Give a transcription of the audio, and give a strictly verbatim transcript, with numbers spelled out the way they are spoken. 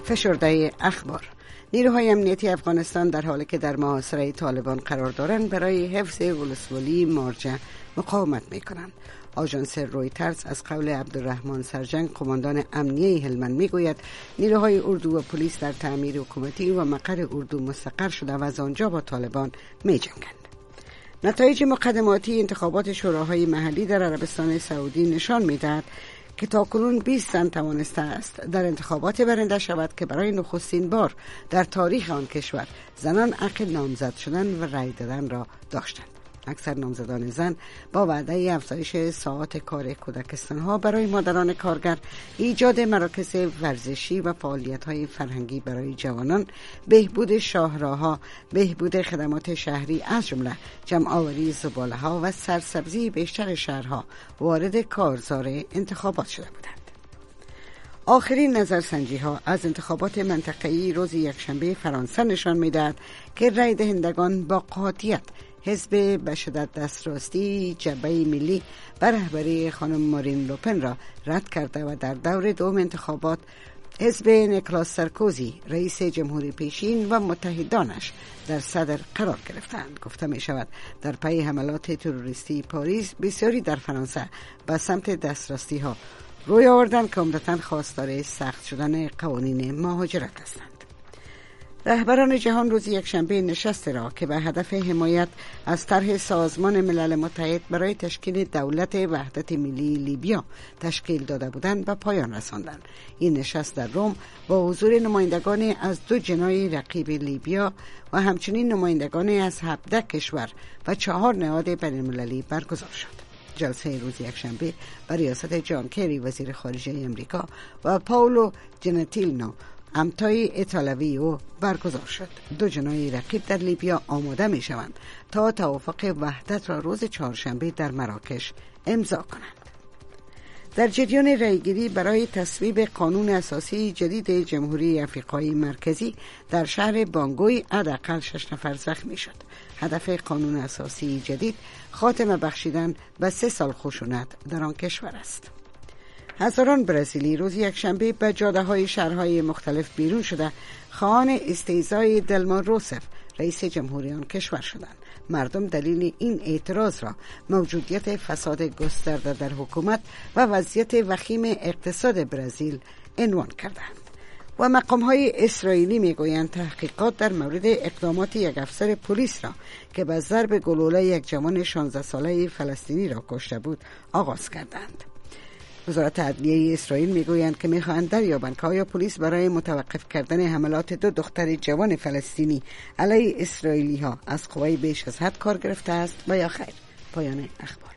فشرده اخبار. نیروهای امنیتی افغانستان در حالی که در محاصره طالبان قرار دارند برای حفظ ولسوالی مارجه مقاومت میکنند. آژانس رویترز از قول عبدالرحمن سرجنگ قماندان امنیه هلمند میگوید نیروهای اردو و پلیس در تعمیر حکومتی و مقر اردو مستقر شده و از آنجا با طالبان میجنگند. نتایج مقدماتی انتخابات شوراهای محلی در عربستان سعودی نشان میدهد که تاکنون بیست زن توانسته است در انتخابات برنده شود که برای نخستین بار در تاریخ آن کشور زنان حق نامزد شدن و رأی دادن را داشتند. اکثر نامزدان زن با وعده افزایش ساعات کار کودکستان‌ها برای مادران کارگر، ایجاد مراکز ورزشی و فعالیت‌های فرهنگی برای جوانان، بهبود شاهراه‌ها، بهبود خدمات شهری از جمله جمع‌آوری زباله‌ها و سرسبزی بیشتر شهرها وارد کارزار انتخابات شده بودند. آخرین نظرسنجی ها از انتخابات منطقه‌ای روز یکشنبه فرانسه نشان می‌دهد که رای دهندگان با قاطعیت حزب به شدت دستراستی جبهه ملی بر رهبری خانم مارین لوپن را رد کرده و در دور دوم انتخابات حزب نیکلاس سارکوزی رئیس جمهوری پیشین و متحدانش در صدر قرار گرفتند. گفته می شود در پی حملات تروریستی پاریس بسیاری در فرانسه به سمت دستراستی ها روی آوردند که عمدتاً خواستار سخت شدن قوانین مهاجرت هستند. رهبران جهان روز یکشنبه نشست را که به هدف حمایت از طرح سازمان ملل متحد برای تشکیل دولت وحدت ملی لیبیا تشکیل داده بودند به پایان رساندند. این نشست در روم با حضور نمایندگان از دو جناح رقیب لیبیا و همچنین نمایندگان از هفده کشور و چهار نهاد بین‌المللی برگزار شد. جلسه روز یکشنبه بر ریاست جان کری وزیر خارجه امریکا و پاولو جنتیلنو امتای ایتالوی او برگزار شد. دو جناح رقیب در لیبیا آماده می شوند تا توافق وحدت را روز چهارشنبه در مراکش امضا کنند. در جریان رایگیری برای تصویب قانون اساسی جدید جمهوری افریقای مرکزی در شهر بانگوی حداقل شش نفر زخمی شد. هدف قانون اساسی جدید خاتمه بخشیدن به سه سال خشونت در آن کشور است. هزاران برزیلی روز یکشنبه به جاده‌های شهرهای مختلف بیرون شده خواهان استیضای دلما روسف رئیس جمهوری آن کشور شدند. مردم دلیل این اعتراض را موجودیت فساد گسترده در حکومت و وضعیت وخیم اقتصاد برزیل عنوان کردند. و مقام‌های اسرائیلی میگویند تحقیقات در مورد اقدامات یک افسر پلیس را که به ضرب گلوله یک جوان شانزده ساله فلسطینی را کشته بود آغاز کردند. وزارت عدلیه اسرائیل میگویند که میخواهند دریابند که آیا پلیس برای متوقف کردن حملات دو دختر جوان فلسطینی علیه اسرائیلی ها از قوای بیش از حد کار گرفته است و یا خیر. پایان اخبار.